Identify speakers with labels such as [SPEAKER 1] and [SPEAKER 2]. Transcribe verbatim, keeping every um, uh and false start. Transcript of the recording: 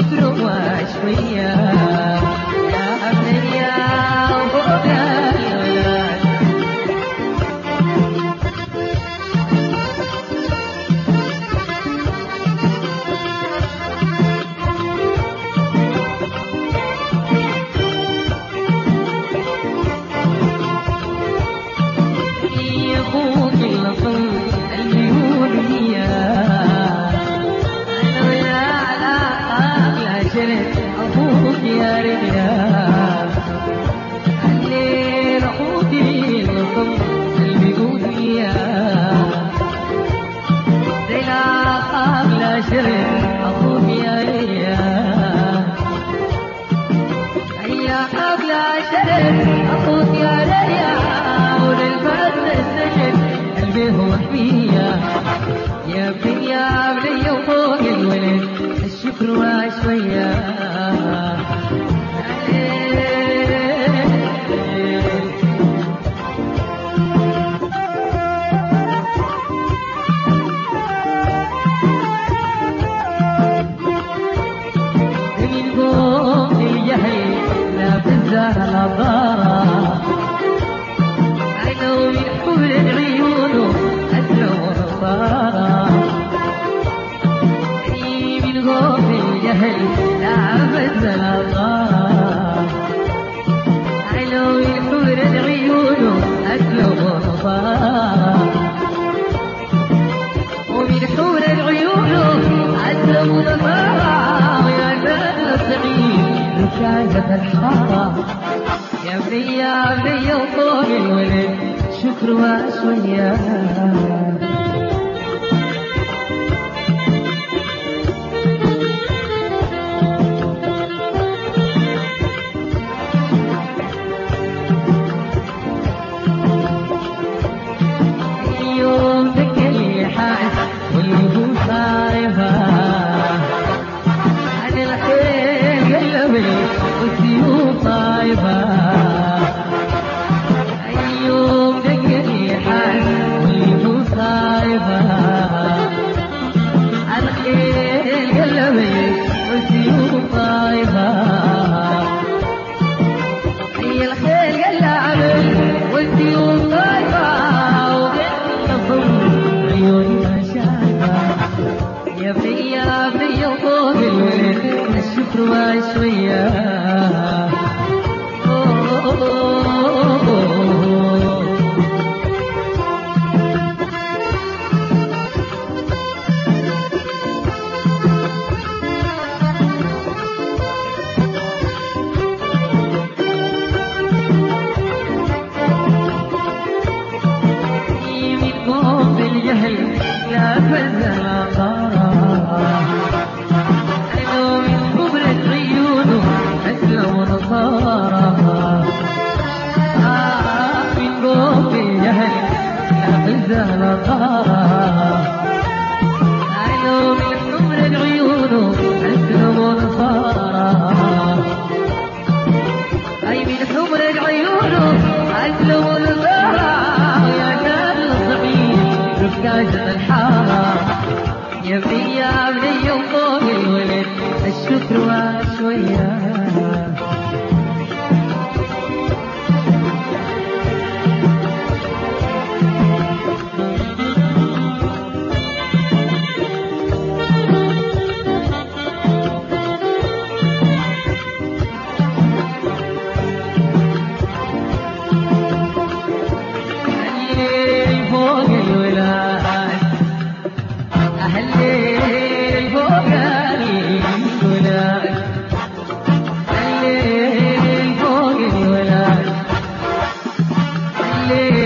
[SPEAKER 1] الشكر وشوية يا أبنية وفوق الولاد. يا أخوك اللطم العيون هي أخوك يا رجال الليل أخوكي لطم البيوت يا زينا قبل شرق أخوك يا رجال هيا قبل شرق أخوك يا رجال وللفرد السجن قلبي هو حمية يا ابني يا ابني وفوق الولد الشكر وشوية. من فوق الجهل لا بالزهر الضارة عينه من حبل عيونه أسلم ونصارى من فوق الجهل لا بالزهر عينه من حبل عيونه أسلم ونصارى ومن حبل عيونه أسلم ونصارى ركازة الحارة يا بني يا بني وفوق الولد شكر وشوية. يوم ذكري حاس واللي هو صايبها والسيوف طايبة أيوم دقني حال واللي صايبة الخيل قلبي والسيوف طايبة هي الخيل قلبي والسيوف طايبة وقلبي عيوني ما شايبة يا بني يا بني وفوق الولد الشكر وشوية. من فوق الجهل لا فزع طارا من فوق الجهل لا بالزهر طارا عينه من حمر العيون أسلم ونصارى أي من حمر العيون أسلم ونصارى يا نار الصعيد ركازة الحارة يا بني يا بني وفوق الولد الشكر وشوية. الليل فوق الولاد الليل فوق الولاد الليل فوق الولاد الليل